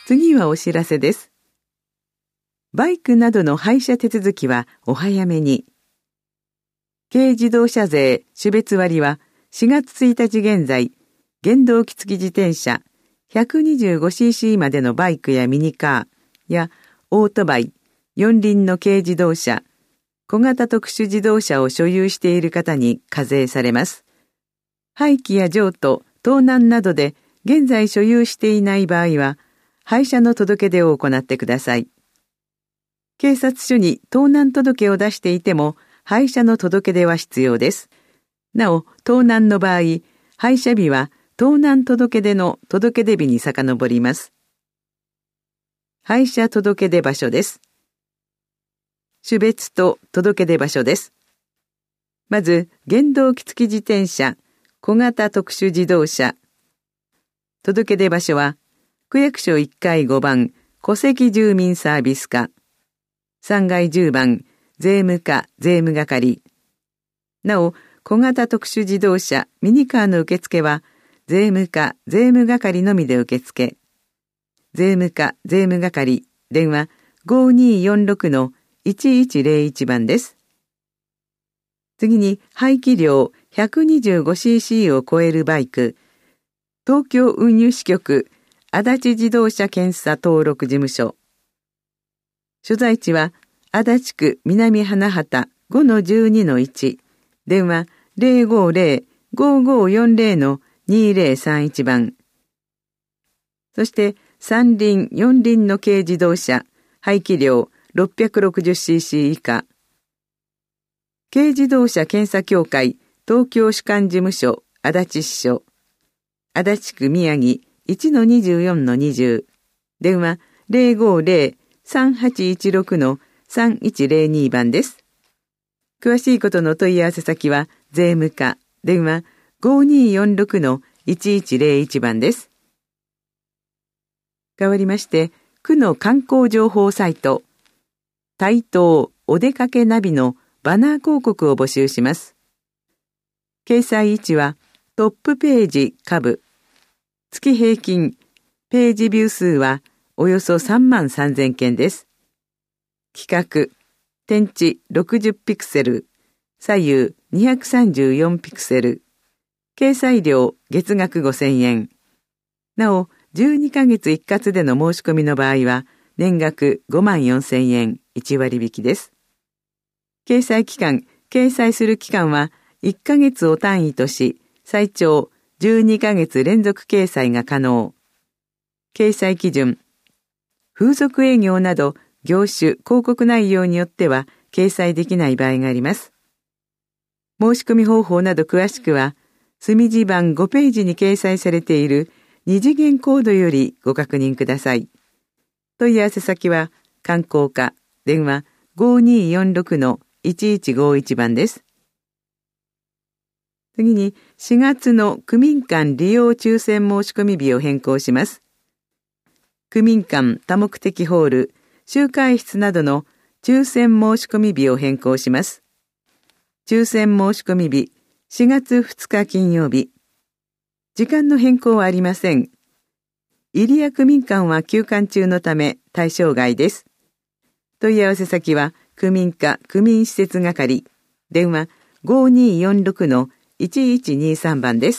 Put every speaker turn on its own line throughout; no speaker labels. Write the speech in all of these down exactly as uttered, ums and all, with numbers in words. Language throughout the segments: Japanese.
次はお知らせです。バイクなどの廃車手続きはお早めに。軽自動車税種別割はしがつついたち現在、原動機付き自転車 ひゃくにじゅうごシーシー までのバイクやミニカーやオートバイ、四輪の軽自動車、小型特殊自動車を所有している方に課税されます。廃棄や譲渡、盗難などで現在所有していない場合は、廃車の届け出を行ってください。警察署に盗難届を出していても、廃車の届け出は必要です。なお、盗難の場合、廃車日は盗難届出の届出日に遡ります。廃車届出場所です。種別と届出場所です。まず、原動機付き自転車、小型特殊自動車。届出場所は、区役所いっかいごばん、戸籍住民サービス課。さんがいじゅうばん、税務課、税務係。なお、小型特殊自動車、ミニカーの受付は、税務課、税務係のみで受付。税務課、税務係、電話ごにーよんろくのいちいちぜろいちばんです。次に、排気量 ひゃくにじゅうごシーシー を超えるバイク、東京運輸支局、足立自動車検査登録事務所。所在地は、足立区南花畑 ごのじゅうにのいち、電話ぜろごぜろ ごごよんぜろのにぜろさんいちばん。そして、三輪、四輪の軽自動車、排気量 ろっぴゃくろくじゅうシーシー 以下。軽自動車検査協会、東京主管事務所、足立支所。足立区宮城 いちのにじゅうよんのにじゅう。電話ぜろごぜろ さんはちいちろくのさんいちぜろにばんです。詳しいことの問い合わせ先は、税務課、電話ごにーよんろくのいちいちぜろいちばんです。代わりまして、区の観光情報サイト、台東お出かけナビのバナー広告を募集します。掲載位置は、トップページ下部。月平均、ページビュー数はおよそさんまんさんぜんけんです。規格、天地ろくじゅうピクセル、左右にひゃくさんじゅうよんピクセル、掲載料月額ごせんえん。なお、じゅうにかげつ一括での申し込みの場合は、年額ごまんよんせんえん、いちわりびきです。掲載期間、掲載する期間はいっかげつを単位とし、最長じゅうにかげつ連続掲載が可能。掲載基準、風俗営業など業種、広告内容によっては掲載できない場合があります。申し込み方法など詳しくは、墨字版ごページに掲載されている二次元コードよりご確認ください。問い合わせ先は、観光課、電話ごにーよんろくのいちいちごいちばんです。次にしがつの区民間利用抽選申し込み日を変更します。区民間多目的ホール、集会室などの抽選申し込み日を変更します。抽選申し込み日、しがつふつか金曜日。時間の変更はありません。入谷区民館は休館中のため対象外です。問い合わせ先は区民課区民施設係、電話ごにーよんろくのいちいちにさんばんです。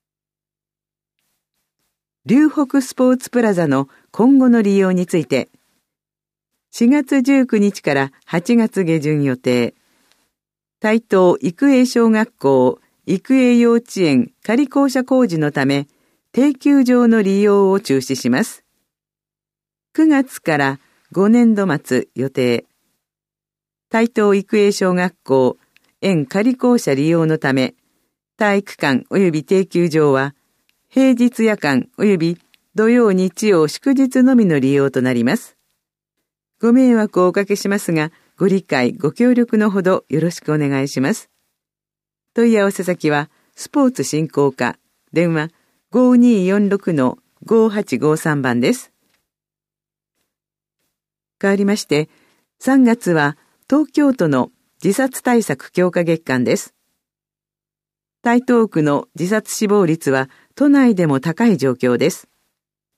龍北スポーツプラザの今後の利用について、しがつじゅうくにちからはちがつ下旬予定。台東育英小学校育英幼稚園仮校舎工事のため、定休場の利用を中止します。くがつからごねんど末予定。台東育英小学校園仮校舎利用のため、体育館及び定休場は、平日夜間及び土曜日曜祝日のみの利用となります。ご迷惑をおかけしますが、ご理解ご協力のほどよろしくお願いします。問い合わせ先は、スポーツ振興課、電話ごにーよんろくのごはちごさんばんです。変わりまして、さんがつは東京都の自殺対策強化月間です。台東区の自殺死亡率は都内でも高い状況です。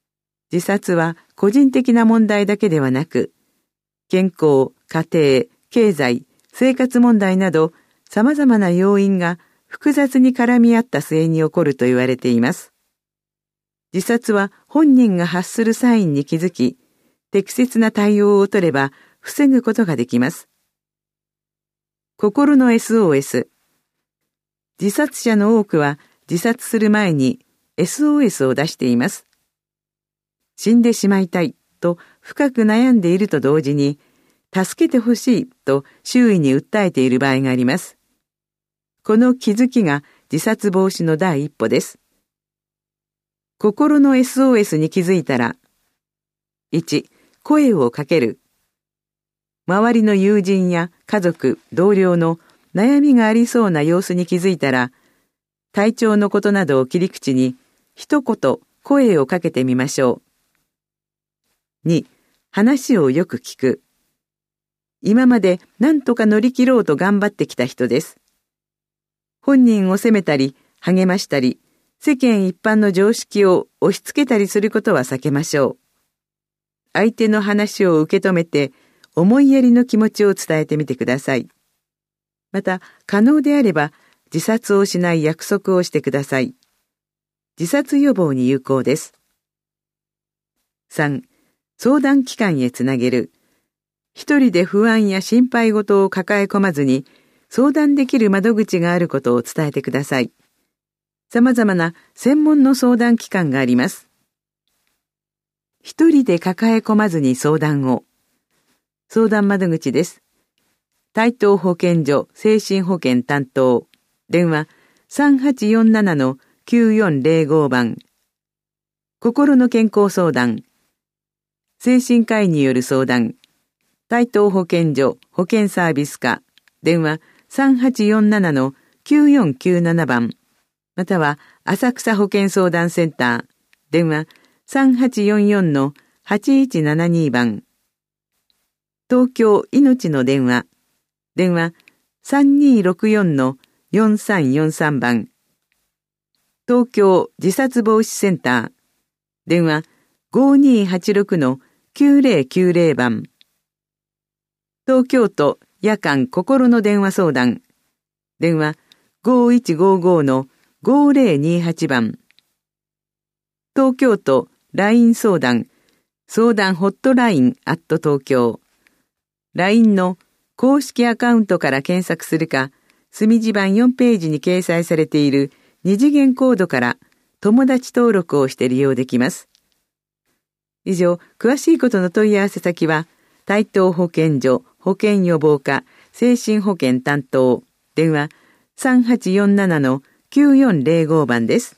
自殺は個人的な問題だけではなく、健康、家庭、経済、生活問題など様々な要因が複雑に絡み合った末に起こると言われています。自殺は本人が発するサインに気づき、適切な対応を取れば防ぐことができます。心の エスオーエス。自殺者の多くは自殺する前に エスオーエス を出しています。死んでしまいたいと深く悩んでいると同時に、助けてほしいと周囲に訴えている場合があります。この気づきが自殺防止の第一歩です。心の エスオーエス に気づいたら、いち、声をかける。周りの友人や家族、同僚の悩みがありそうな様子に気づいたら、体調のことなどを切り口に一言声をかけてみましょう。に、話をよく聞く。今まで何とか乗り切ろうと頑張ってきた人です。本人を責めたり、励ましたり、世間一般の常識を押し付けたりすることは避けましょう。相手の話を受け止めて、思いやりの気持ちを伝えてみてください。また、可能であれば、自殺をしない約束をしてください。自殺予防に有効です。さん、相談機関へつなげる。一人で不安や心配事を抱え込まずに、相談できる窓口があることを伝えてください。様々な専門の相談機関があります。一人で抱え込まずに相談を。相談窓口です。台東保健所精神保健担当。電話 さんはちよんななのきゅうよんぜろご 番。心の健康相談。精神科医による相談。台東保健所保健サービス課。電話 さんはちよんななのきゅうよんきゅうなな 番。または浅草保健相談センター。電話 さんはちよんよんのはちいちななに 番。東京いのちの電話。電話 さんにーろくよんのよんさんよんさん 番。東京自殺防止センター。電話 ごにーはちろくのきゅうぜろきゅうぜろ 番。東京都夜間心の電話相談。電話ごいちごごのごぜろにはち 番。東京都 ライン 相談。相談ホットラインアット東京。ライン の公式アカウントから検索するか、墨字版よんページに掲載されている二次元コードから友達登録をして利用できます。以上、詳しいことの問い合わせ先は、台東保健所保健予防課精神保健担当、電話 さんはちよんななのきゅうよんぜろご 番です。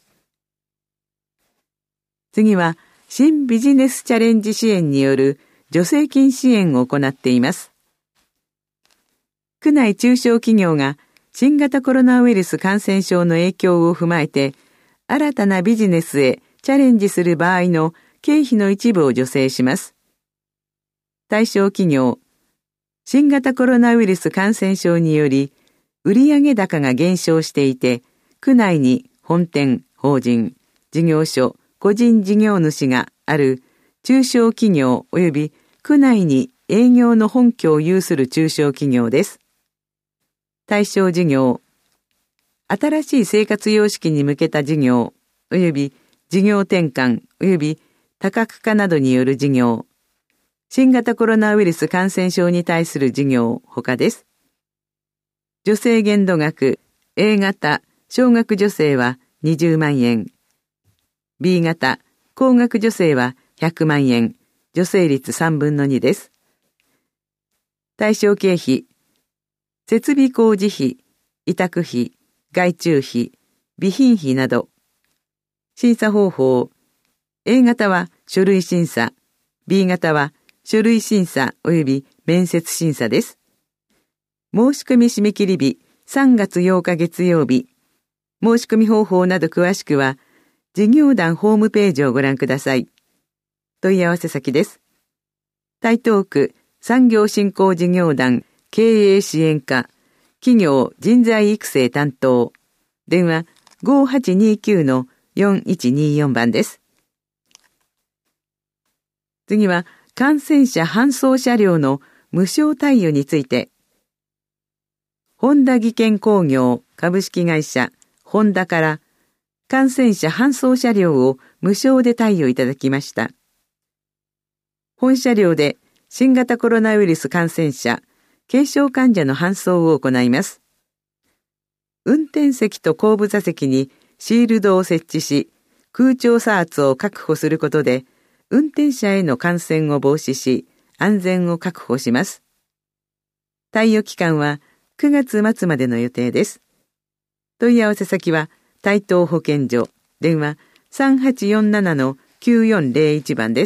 次は、新ビジネスチャレンジ支援による助成金支援を行っています。区内中小企業が新型コロナウイルス感染症の影響を踏まえて、新たなビジネスへチャレンジする場合の経費の一部を助成します。対象企業、新型コロナウイルス感染症により、売上高が減少していて、区内に本店、法人、事業所、個人事業主がある中小企業及び区内に営業の本拠を有する中小企業です。対象事業、新しい生活様式に向けた事業及び事業転換及び多角化などによる事業、新型コロナウイルス感染症に対する事業他です。助成限度額 A 型少額助成はにじゅうまんえん、B 型高額助成はひゃくまんえん、助成率さんぶんのにです。対象経費、設備工事費、委託費、外注費、備品費など。審査方法、A 型は書類審査、B 型は書類審査及び面接審査です。申し込み締め切り日さんがつようか月曜日。申し込み方法など詳しくは、事業団ホームページをご覧ください。問い合わせ先です。台東区産業振興事業団経営支援課企業人材育成担当。電話ごはちにきゅうのよんいちによん 番です。 次は感染者搬送車両の無償貸与について、本田技研工業株式会社ホンダから感染者搬送車両を無償で貸与いただきました。本車両で新型コロナウイルス感染者、軽症患者の搬送を行います。運転席と後部座席にシールドを設置し、空調差圧を確保することで、運転者への感染を防止し、安全を確保します。貸与期間はくがつ末までの予定です。問い合わせ先は台東保健所、電話 さんはちよんななのきゅうよんゼロいち 番です。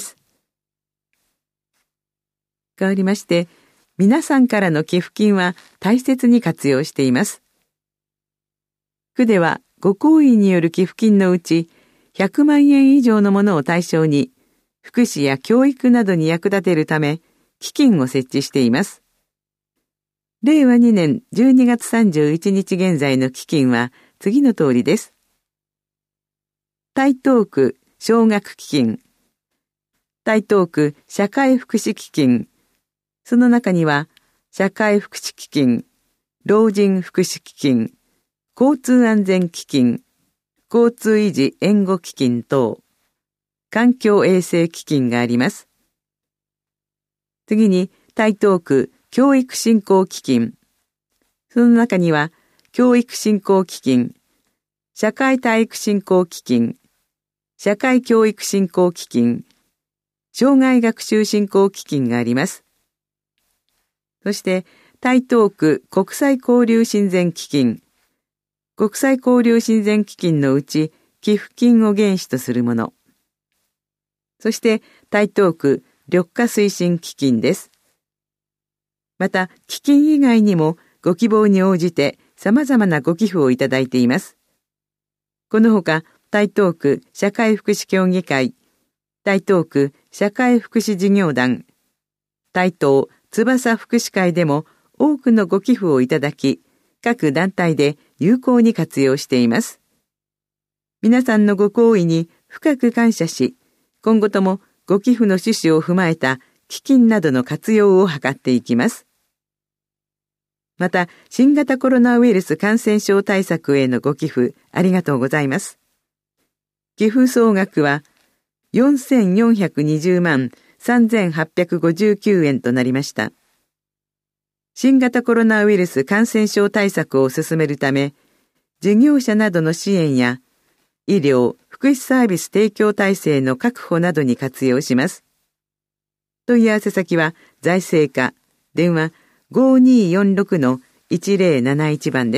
代わりまして、皆さんからの寄付金は大切に活用しています。区ではご好意による寄付金のうちひゃくまんえん以上のものを対象に、福祉や教育などに役立てるため、基金を設置しています。れいわにねんじゅうにがつさんじゅういちにち現在の基金は次の通りです。台東区奨学基金、台東区社会福祉基金、その中には社会福祉基金、老人福祉基金、交通安全基金、交通維持援護基金等、環境衛生基金があります。次に台東区教育振興基金、その中には教育振興基金、社会体育振興基金、社会教育振興基金、障害学習振興基金があります。そして台東区国際交流親善基金、国際交流親善基金のうち寄付金を原資とするもの。そして台東区緑化推進基金です。また基金以外にもご希望に応じて様々なご寄付をいただいています。このほか台東区社会福祉協議会、台東区社会福祉事業団、台東翼福祉会でも多くのご寄付をいただき、各団体で有効に活用しています。皆さんのご好意に深く感謝し、今後ともご寄付の趣旨を踏まえた基金などの活用を図っていきます。また、新型コロナウイルス感染症対策へのご寄付ありがとうございます。寄付総額はよんせんよんひゃくにじゅうまんさんぜんはっぴゃくごじゅうきゅうえんとなりました。新型コロナウイルス感染症対策を進めるため、事業者などの支援や医療・福祉サービス提供体制の確保などに活用します。問い合わせ先は財政課、電話 ごにーよんろくのいちぜろなないち 番です。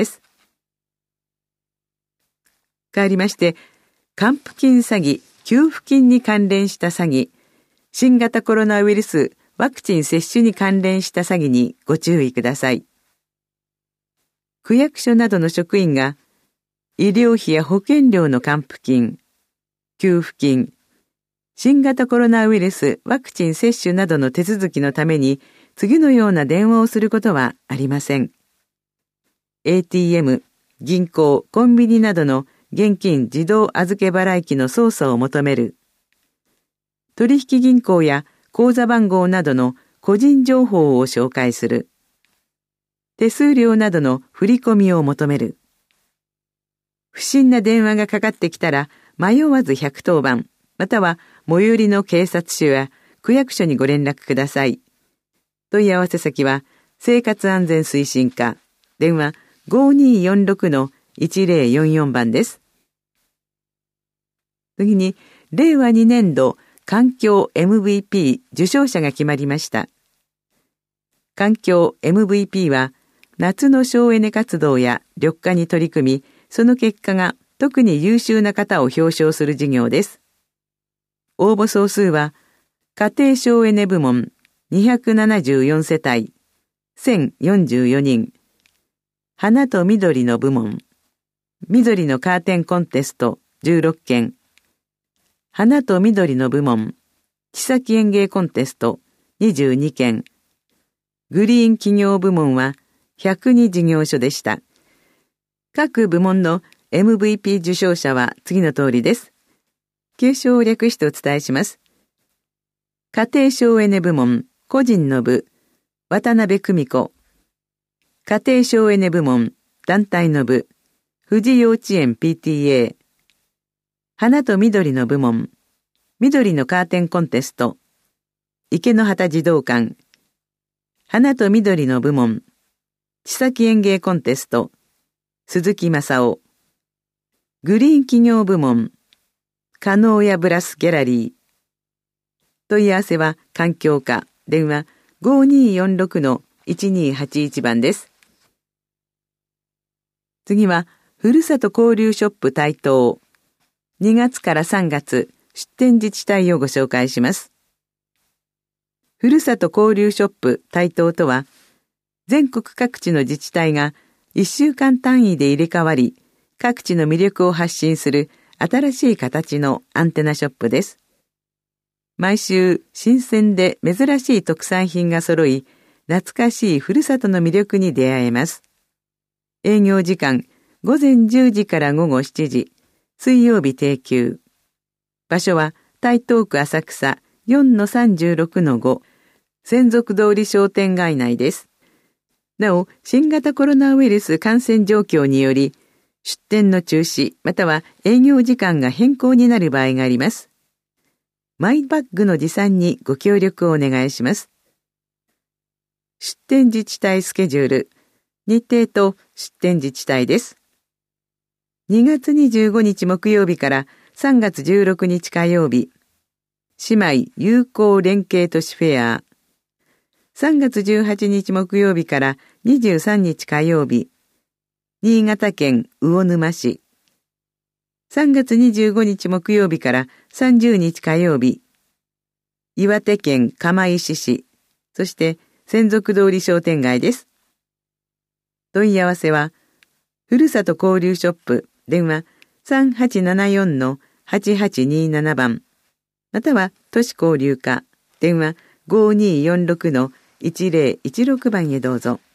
変わりまして、還付金詐欺、給付金に関連した詐欺、新型コロナウイルスワクチン接種に関連した詐欺にご注意ください。区役所などの職員が医療費や保険料の還付金、給付金、新型コロナウイルスワクチン接種などの手続きのために次のような電話をすることはありません。エーティーエム、銀行、コンビニなどの現金自動預け払い機の操作を求める。取引銀行や口座番号などの個人情報を紹介する。手数料などの振り込みを求める。不審な電話がかかってきたら迷わずひゃくとおばん、または最寄りの警察署や区役所にご連絡ください。問い合わせ先は生活安全推進課、電話 ごにーよんろくのいちぜろよんよん 番です。次に、れいわにねんど環境 エムブイピー 受賞者が決まりました。環境 エムブイピー は夏の省エネ活動や緑化に取り組み、その結果が特に優秀な方を表彰する事業です。応募総数は家庭省エネ部門にひゃくななじゅうよんせたいせんよんじゅうよにん、花と緑の部門、緑のカーテンコンテストじゅうろっけん、花と緑の部門、地先園芸コンテストにじゅうにけん、グリーン企業部門はひゃくに事業所でした。各部門の エムブイピー 受賞者は次の通りです。継承を略してお伝えします。 家庭省エネ部門個人の部渡辺久美子、家庭省エネ部門団体の部富士幼稚園 ピーティーエー、 花と緑の部門緑のカーテンコンテスト池の端児童館、花と緑の部門千崎園芸コンテスト鈴木正夫、グリーン企業部門加納屋ブラスギャラリー。問い合わせは環境課電話 ごにーよんろくのいちにーはちいち 番です。次はふるさと交流ショップ台東にがつからさんがつ出店自治体をご紹介します。ふるさと交流ショップ台東とは、全国各地の自治体がいっしゅうかん単位で入れ替わり、各地の魅力を発信する新しい形のアンテナショップです。毎週新鮮で珍しい特産品が揃い、懐かしいふるさとの魅力に出会えます。営業時間ごぜんじゅうじからごごしちじ、水曜日定休。場所は台東区浅草 よんのさんじゅうろくのご、専属通り商店街内です。なお、新型コロナウイルス感染状況により、出店の中止または営業時間が変更になる場合があります。マイバッグの持参にご協力をお願いします。出店自治体スケジュール、日程と出店自治体です。にがつにじゅうごにち木曜日からさんがつじゅうろくにち火曜日、姉妹友好連携都市フェア。さんがつじゅうはちにち木曜日からにじゅうさんにち火曜日、新潟県魚沼市。さんがつにじゅうごにち木曜日からさんじゅうにち火曜日、岩手県釜石市、そして専属通り商店街です。問い合わせは、ふるさと交流ショップ、電話さんはちななよんのはちはちにーなな 番、または都市交流課、電話ごにーよんろくのいちぜろいちろく 番へどうぞ。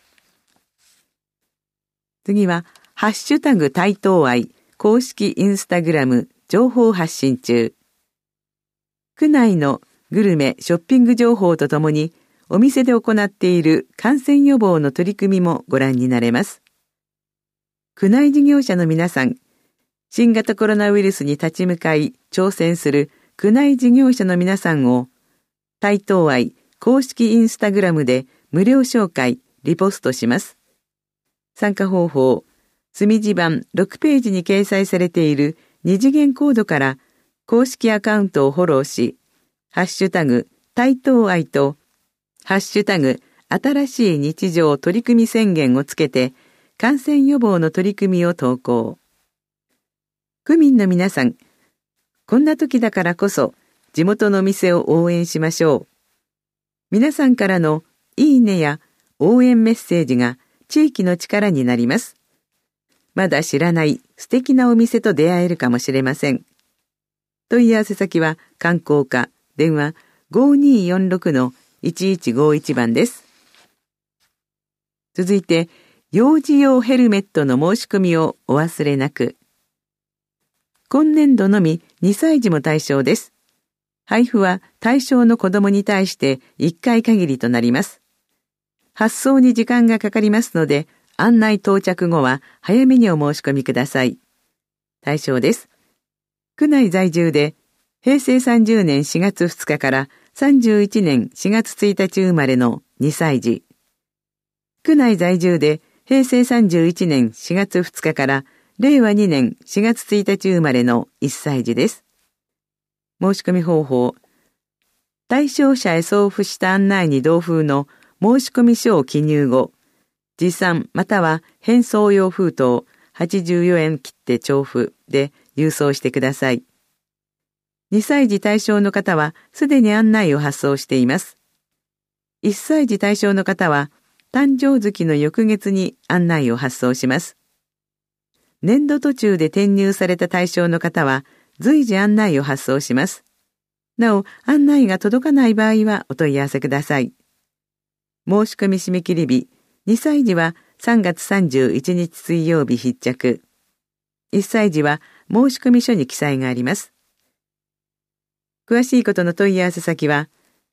次は、ハッシュタグ台東愛公式インスタグラム情報発信中。区内のグルメ、ショッピング情報とともに、お店で行っている感染予防の取り組みもご覧になれます。区内事業者の皆さん、新型コロナウイルスに立ち向かい挑戦する区内事業者の皆さんを、台東愛公式インスタグラムで無料紹介、リポストします。参加方法、墨字版ろくページに掲載されている二次元コードから公式アカウントをフォローし、ハッシュタグ台東愛とハッシュタグ新しい日常取り組み宣言をつけて感染予防の取り組みを投稿。区民の皆さん、こんな時だからこそ地元の店を応援しましょう。皆さんからのいいねや応援メッセージが地域の力になります。まだ知らない素敵なお店と出会えるかもしれません。問い合わせ先は観光課、電話ごにーよんろくのいちいちごいち 番です。続いて、幼児用ヘルメットの申し込みをお忘れなく。今年度のみにさい児も対象です。配布は対象の子どもに対していっかい限りとなります。発送に時間がかかりますので、案内到着後は早めにお申し込みください。対象です。区内在住で、へいせいさんじゅうねんしがつふつかからさんじゅういちねんしがつついたち生まれのにさい児。区内在住で、へいせいさんじゅういちねんしがつふつかかられいわにねんしがつついたち生まれのいっさい児です。申し込み方法。対象者へ送付した案内に同封の申し込み書を記入後、持参または返送用封筒はちじゅうよえん切手帳付で郵送してください。にさい児対象の方はすでに案内を発送しています。いっさい児対象の方は誕生月の翌月に案内を発送します。年度途中で転入された対象の方は随時案内を発送します。なお、案内が届かない場合はお問い合わせください。申し込み締め切り日、にさい児はさんがつさんじゅういちにち水曜日必着。いっさい児は申し込み書に記載があります。詳しいことの問い合わせ先は、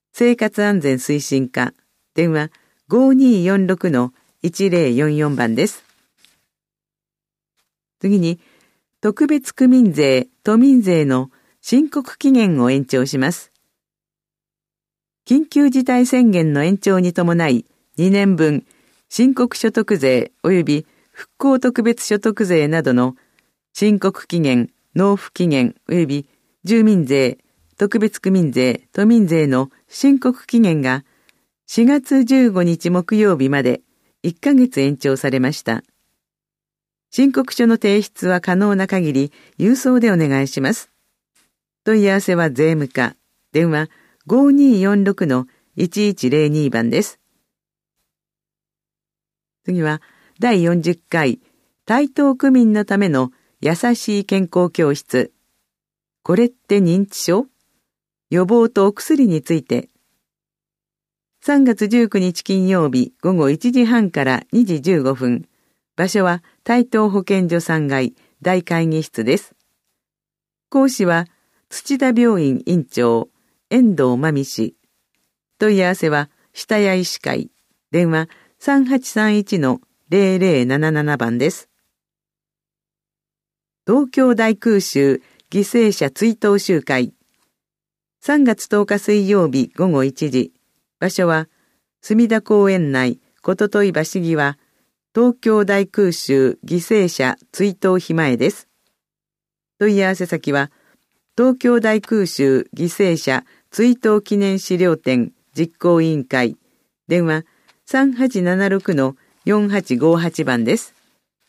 生活安全推進課、電話 ごにーよんろくのいちぜろよんよん 番です。次に、特別区民税、都民税の申告期限を延長します。緊急事態宣言の延長に伴い、にねんぶん申告所得税及び復興特別所得税などの申告期限、納付期限及び住民税、特別区民税、都民税の申告期限がしがつじゅうごにち木曜日までいっかげつ延長されました。申告書の提出は可能な限り郵送でお願いします。問い合わせは税務課、電話 ごにーよんろくのいちいちぜろに 番です。次はだいよんじゅっかい台東区民のための優しい健康教室。これって認知症？予防とお薬について。さんがつじゅうくにち金曜日ごごいちじはんからにじじゅうごふん。場所は台東保健所さんがい大会議室です。講師は土田病院院長遠藤真美氏。問い合わせは下谷医師会。電話 さんはちさんいちのぜろぜろななな 番です。東京大空襲犠牲者追悼集会。さんがつとおか水曜日ごごいちじ。場所は隅田公園内こととい橋際東京大空襲犠牲者追悼碑前です。問い合わせ先は東京大空襲犠牲者追悼記念資料展実行委員会。電話 さんはちななろくのよんはちごはち 番です。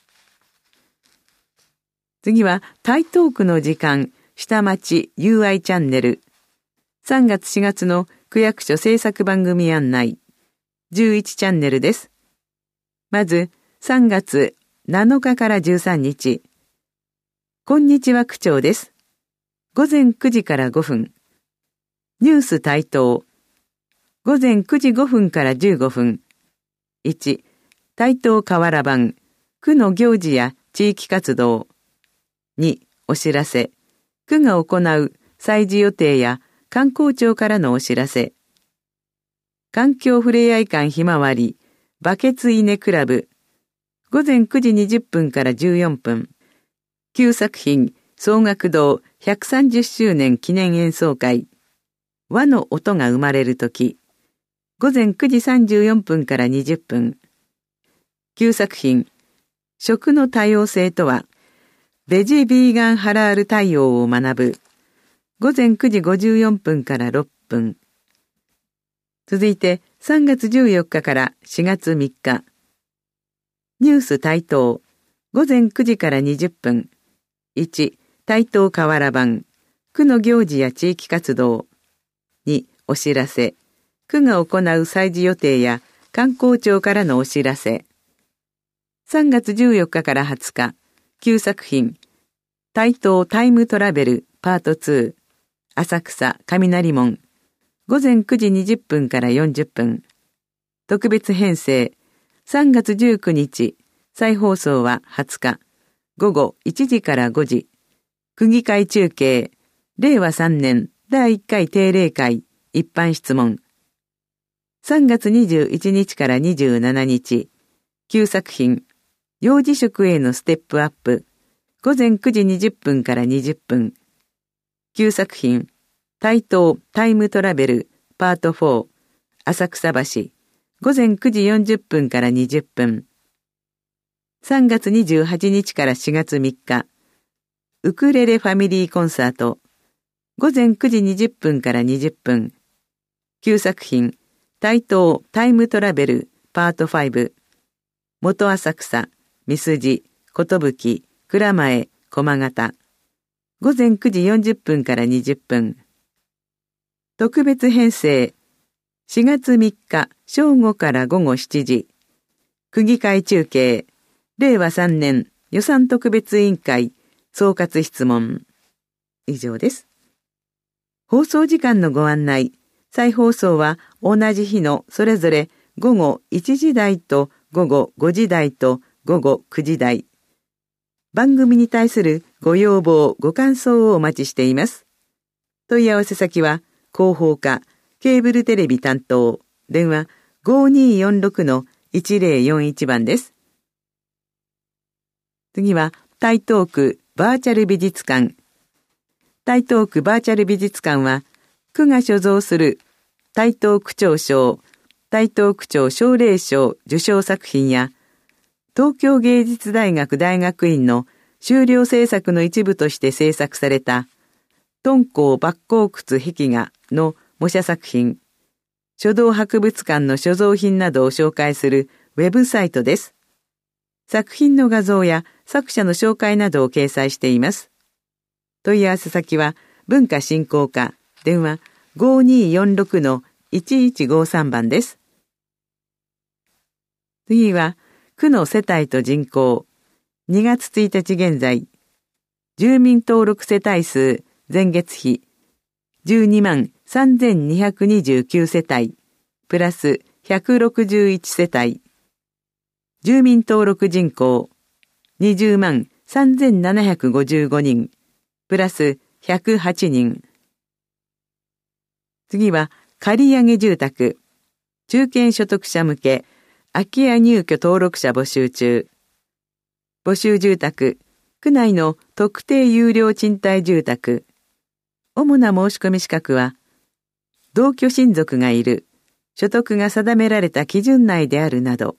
次は台東区の時間下町 ユーアイ チャンネル。さんがつしがつの区役所制作番組案内じゅういちチャンネルです。まずさんがつなのかからじゅうさんにち。こんにちは区長です。ごぜんくじからごふん。ニュース台東。ごぜんくじごふんからじゅうごふん。いち. 台東河原版。区の行事や地域活動。に. お知らせ。区が行う祭事予定や観光庁からのお知らせ。環境ふれあい館ひまわり。バケツ稲クラブ。ごぜんくじにじゅっぷんからじゅうよんぷん。旧作品総学堂ひゃくさんじゅっしゅうねん記念演奏会。和の音が生まれるとき。ごぜんくじさんじゅうよんぷんからにじゅっぷん。旧作品食の多様性とは、ベジビーガンハラール対応を学ぶ。ごぜんくじごじゅうよんぷんからろっぷん。続いてさんがつじゅうよっかからしがつみっか。ニュース台東。ごぜんくじからにじゅっぷん。いち. 台東河原版。区の行事や地域活動。に. お知らせ。区が行う祭事予定や観光庁からのお知らせ。さんがつじゅうよっかからはつか。旧作品。台東タイムトラベルパートツー。浅草雷門。ごぜんくじにじゅっぷんからよんじゅっぷん。特別編成。さんがつじゅうくにち。再放送ははつか。ごごいちじからごじ。区議会中継。れいわさんねんだいいっかい定例会。一般質問。さんがつにじゅういちにちからにじゅうしちにち。旧作品。幼児食へのステップアップ。ごぜんくじにじゅっぷんからにじゅっぷん。旧作品。台東タイムトラベルパートフォー。浅草橋。ごぜんくじよんじゅっぷんからにじゅっぷん。さんがつにじゅうはちにちからしがつみっか。ウクレレファミリーコンサート。ごぜんくじにじゅっぷんからにじゅっぷん。旧作品。台東タイムトラベルパートファイブ。元浅草、三筋、寿、蔵前、駒形。ごぜんくじよんじゅっぷんからにじゅっぷん。特別編成。しがつみっか正午からごごしちじ。区議会中継。れいわさんねん予算特別委員会総括質問。以上です。放送時間のご案内。再放送は同じ日のそれぞれごごいちじ台とごごごじ台とごごくじ台。番組に対するご要望、ご感想をお待ちしています。問い合わせ先は広報課ケーブルテレビ担当、電話 ごーにーよんろくのいちぜろよんいち 番です。次は、台東区バーチャル美術館。台東区バーチャル美術館は、区が所蔵する台東区長賞、台東区長奨励賞受賞作品や、東京芸術大学大学院の修了制作の一部として制作された、敦煌莫高窟壁画の模写作品、書道博物館の所蔵品などを紹介するウェブサイトです。作品の画像や作者の紹介などを掲載しています。問い合わせ先は文化振興課、電話 ごーにーよんろくのいちいちごさん 番です。次は区の世帯と人口、にがつついたち現在、住民登録世帯数前月比じゅうにまんさんぜんにひゃくにじゅうきゅう世帯、プラスひゃくろくじゅういち世帯、住民登録人口にじゅうまんさんぜんななひゃくごじゅうごにん、プラスひゃくはちにん。次は借上住宅、中堅所得者向け、空き家入居登録者募集中。募集住宅、区内の特定有料賃貸住宅。主な申し込み資格は、同居親族がいる、所得が定められた基準内であるなど。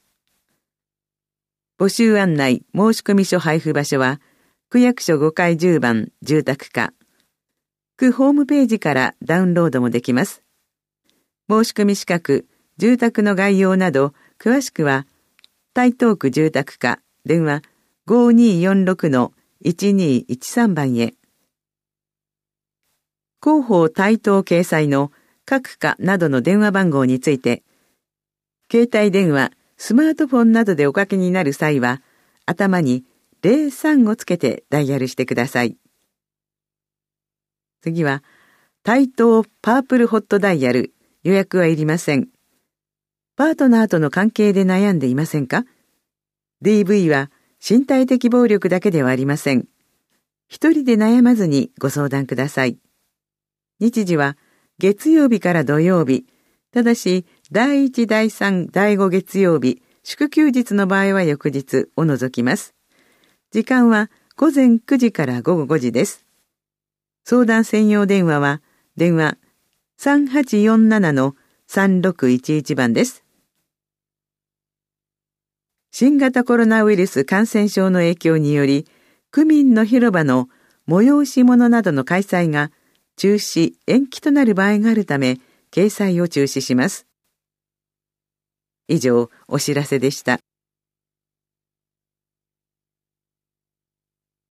募集案内、申込書配布場所は、区役所ごかいじゅうばん住宅課。区ホームページからダウンロードもできます。申込資格、住宅の概要など、詳しくは、台東区住宅課、電話 ごーにーよんろくのいちにーいちさん 番へ。広報台東掲載の各課などの電話番号について、携帯電話、スマートフォンなどでおかけになる際は、頭にゼロさんをつけてダイヤルしてください。次は、台東パープルホットダイヤル、予約はいりません。パートナーとの関係で悩んでいませんか？ ディーブイ は身体的暴力だけではありません。一人で悩まずにご相談ください。日時は月曜日から土曜日、ただしだいいち、だいさん、だいご月曜日、祝休日の場合は翌日を除きます。時間はごぜんくじからごごごじです。相談専用電話は電話 さんはちよんななのさんろくいちいち 番です。新型コロナウイルス感染症の影響により、区民の広場の催し物などの開催が中止・延期となる場合があるため、掲載を中止します。以上、お知らせでした。